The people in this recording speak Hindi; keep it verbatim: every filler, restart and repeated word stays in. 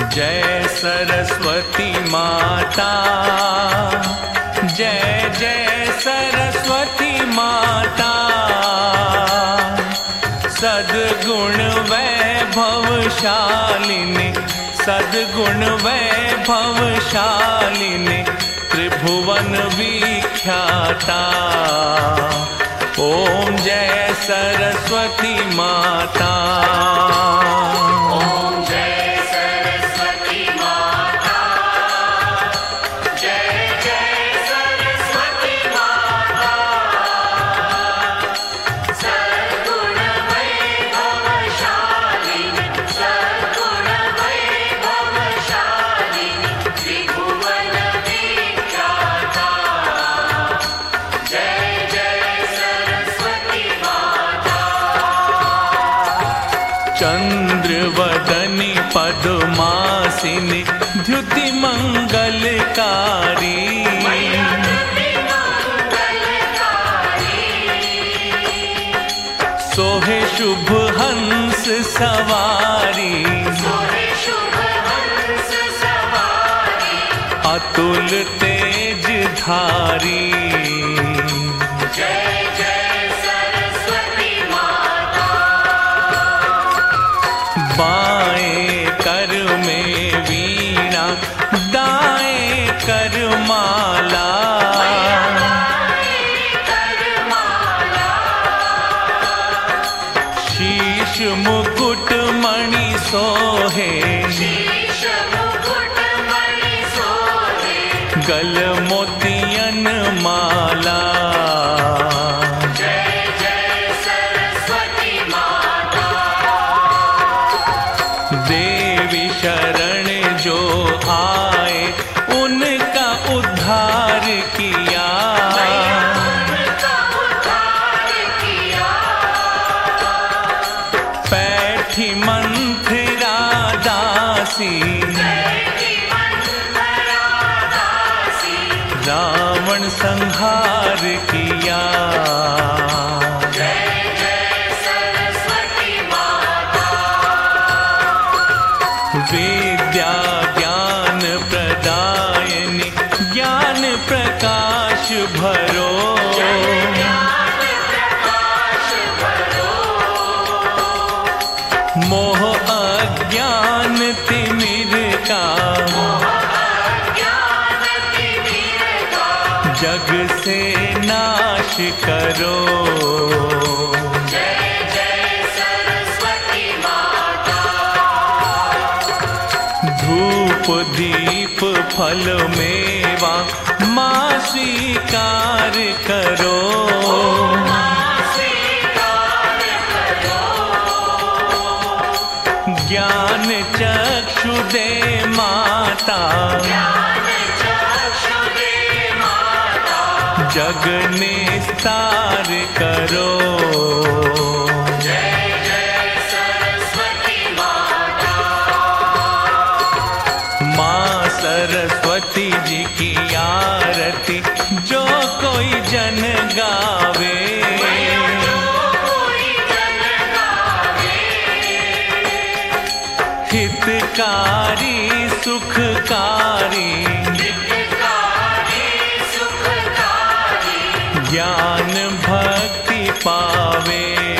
जय सरस्वती माता, जय जय सरस्वती माता। सद्गुण वैभवशालिनी, सद्गुण वैभवशालिनी, त्रिभुवन विख्याता। ओम जय सरस्वती माता। ओम जय सरस्वती माता, जय जय सरस्वती माता। सद्गुण वैभवशालिनी, सद्गुण वैभवशालिनी, त्रिभुवन विख्याता। जय जय सरस्वती माता। चंद्रवदनी पद्मासिनी, द्युति मंगलकारी। सोहे शुभ हंस सवारी, सोहे शुभ हंस सवारी। अतुल तेज धारी। जय जय सरस्वती माता। बाएं कर में वीणा, दाएं कर माला। शीश मुकुट मणि सोहे, शीश मुकुट मणि सोहे। गल मोतियन माला। जय जय सरस्वती माता। देवी शरण जो आए, उनका उद्धार किया। उनका उद्धार किया। पैठी मंथरा दासी, बैठी मंथरा दासी। रावण संहार किया। जय जय सरस्वती माता। विद्या ज्ञान प्रदायिनी, ज्ञान प्रकाश भरो। ज्ञान प्रकाश भरो। मोह अज्ञान तिमिर का, अज्ञान तिमिर का। जग से नाश करो। जय जय सरस्वती माता। धूप दीप फल मेवा, माँ स्वीकार करो। स्वीकार करो। ज्ञान चक्षु दे माता, ज्ञान चक्षु दे माता। जग निस्तार करो। जय जय सरस्वती माता। माँ सरस्वती जी की आरती, जो कोई जन गावे। कोई जन गावे। हितकारी सुखकारी, हितकारी सुखकारी। ज्ञान भक्ति पावे।